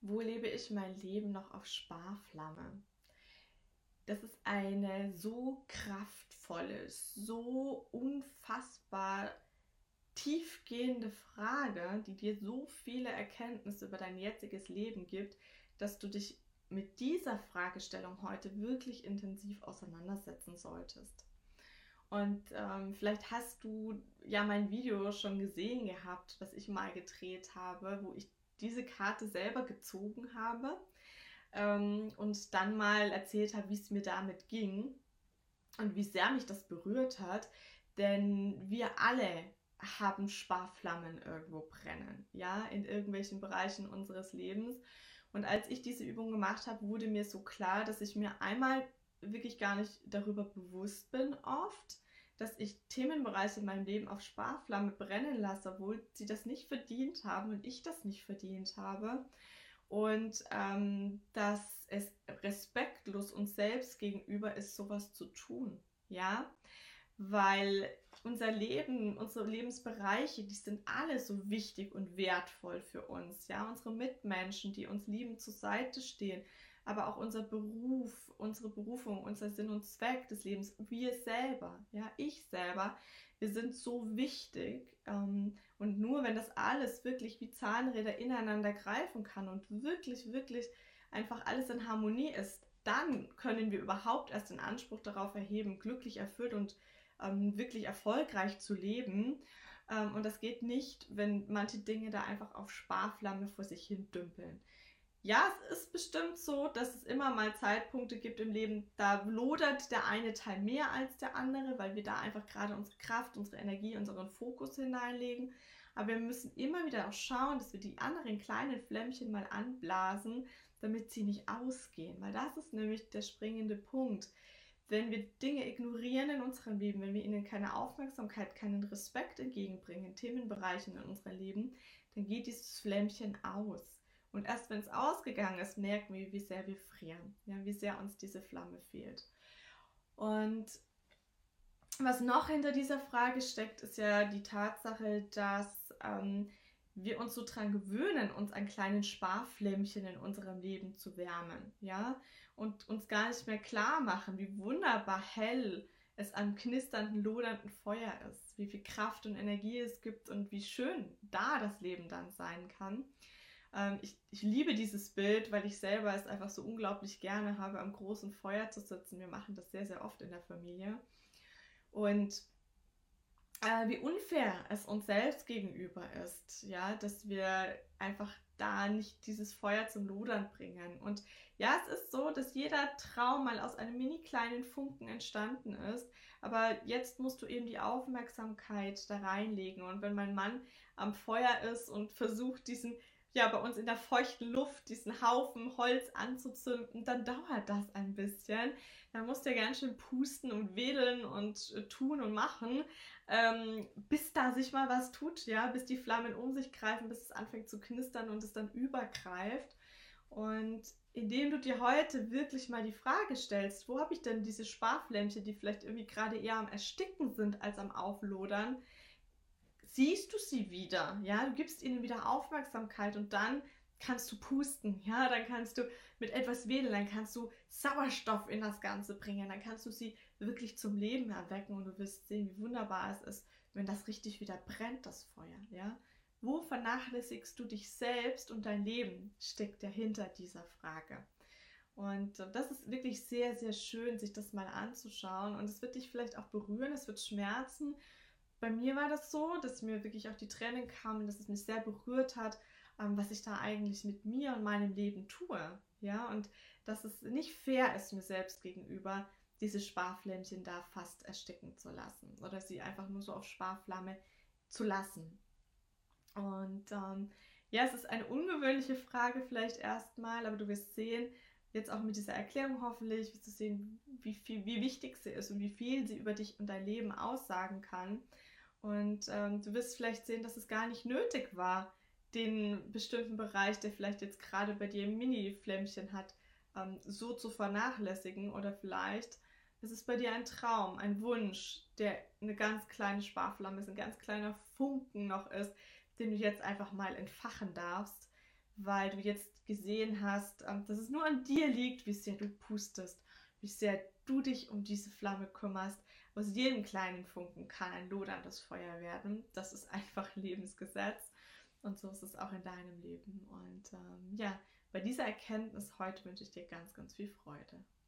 Wo lebe ich mein Leben noch auf Sparflamme? Das ist eine so kraftvolle, so unfassbar tiefgehende Frage, die dir so viele Erkenntnisse über dein jetziges Leben gibt, dass du dich mit dieser Fragestellung heute wirklich intensiv auseinandersetzen solltest. Und vielleicht hast du ja mein Video schon gesehen gehabt, was ich mal gedreht habe, wo ich diese Karte selber gezogen habe und dann mal erzählt habe, wie es mir damit ging und wie sehr mich das berührt hat. Denn wir alle haben Sparflammen irgendwo brennen, ja, in irgendwelchen Bereichen unseres Lebens. Und als ich diese Übung gemacht habe, wurde mir so klar, dass ich mir einmal wirklich gar nicht darüber bewusst bin oft, dass ich Themenbereiche in meinem Leben auf Sparflamme brennen lasse, obwohl sie das nicht verdient haben und ich das nicht verdient habe. Und dass es respektlos uns selbst gegenüber ist, sowas zu tun. Ja, weil unser Leben, unsere Lebensbereiche, die sind alle so wichtig und wertvoll für uns. Ja, unsere Mitmenschen, die uns liebend zur Seite stehen, aber auch unser Beruf, unsere Berufung, unser Sinn und Zweck des Lebens, wir selber, ja, ich selber, wir sind so wichtig. Und nur wenn das alles wirklich wie Zahnräder ineinander greifen kann und wirklich, wirklich einfach alles in Harmonie ist, dann können wir überhaupt erst den Anspruch darauf erheben, glücklich erfüllt und wirklich erfolgreich zu leben. Und das geht nicht, wenn manche Dinge da einfach auf Sparflamme vor sich hin dümpeln. Ja, es ist bestimmt so, dass es immer mal Zeitpunkte gibt im Leben, da lodert der eine Teil mehr als der andere, weil wir da einfach gerade unsere Kraft, unsere Energie, unseren Fokus hineinlegen. Aber wir müssen immer wieder auch schauen, dass wir die anderen kleinen Flämmchen mal anblasen, damit sie nicht ausgehen. Weil das ist nämlich der springende Punkt. Wenn wir Dinge ignorieren in unserem Leben, wenn wir ihnen keine Aufmerksamkeit, keinen Respekt entgegenbringen in Themenbereichen in unserem Leben, dann geht dieses Flämmchen aus. Und erst wenn es ausgegangen ist, merken wir, wie sehr wir frieren, ja, wie sehr uns diese Flamme fehlt. Und was noch hinter dieser Frage steckt, ist ja die Tatsache, dass wir uns so dran gewöhnen, uns an kleinen Sparflämmchen in unserem Leben zu wärmen, ja, und uns gar nicht mehr klar machen, wie wunderbar hell es am knisternden, lodernden Feuer ist, wie viel Kraft und Energie es gibt und wie schön da das Leben dann sein kann. Ich liebe dieses Bild, weil ich selber es einfach so unglaublich gerne habe, am großen Feuer zu sitzen. Wir machen das sehr, sehr oft in der Familie. Und wie unfair es uns selbst gegenüber ist, ja, dass wir einfach da nicht dieses Feuer zum Lodern bringen. Und ja, es ist so, dass jeder Traum mal aus einem mini kleinen Funken entstanden ist, aber jetzt musst du eben die Aufmerksamkeit da reinlegen. Und wenn mein Mann am Feuer ist und versucht, diesen, ja, bei uns in der feuchten Luft, diesen Haufen Holz anzuzünden, dann dauert das ein bisschen. Da musst du ja ganz schön pusten und wedeln und tun und machen, bis da sich mal was tut, ja, bis die Flammen um sich greifen, bis es anfängt zu knistern und es dann übergreift. Und indem du dir heute wirklich mal die Frage stellst, wo habe ich denn diese Sparflämmchen, die vielleicht irgendwie gerade eher am Ersticken sind als am Auflodern, siehst du sie wieder, ja, du gibst ihnen wieder Aufmerksamkeit und dann kannst du pusten, ja, dann kannst du mit etwas wedeln, dann kannst du Sauerstoff in das Ganze bringen, dann kannst du sie wirklich zum Leben erwecken und du wirst sehen, wie wunderbar es ist, wenn das richtig wieder brennt, das Feuer, ja. Wo vernachlässigst du dich selbst und dein Leben, steckt ja hinter dieser Frage. Und das ist wirklich sehr, sehr schön, sich das mal anzuschauen und es wird dich vielleicht auch berühren, es wird schmerzen. Bei mir war das so, dass mir wirklich auch die Tränen kamen, dass es mich sehr berührt hat, was ich da eigentlich mit mir und meinem Leben tue. Ja, und dass es nicht fair ist mir selbst gegenüber, diese Sparflämmchen da fast ersticken zu lassen oder sie einfach nur so auf Sparflamme zu lassen. Und ja, es ist eine ungewöhnliche Frage vielleicht erstmal, aber du wirst sehen, jetzt auch mit dieser Erklärung hoffentlich, wirst du sehen, wie wichtig sie ist und wie viel sie über dich und dein Leben aussagen kann. Und du wirst vielleicht sehen, dass es gar nicht nötig war, den bestimmten Bereich, der vielleicht jetzt gerade bei dir ein Mini-Flämmchen hat, so zu vernachlässigen. Oder vielleicht ist es bei dir ein Traum, ein Wunsch, der eine ganz kleine Sparflamme ist, ein ganz kleiner Funken noch ist, den du jetzt einfach mal entfachen darfst, weil du jetzt gesehen hast, dass es nur an dir liegt, wie sehr du pustest, wie sehr du dich um diese Flamme kümmerst. Aus jedem kleinen Funken kann ein loderndes Feuer werden. Das ist einfach Lebensgesetz. Und so ist es auch in deinem Leben. Und ja, bei dieser Erkenntnis heute wünsche ich dir ganz, ganz viel Freude.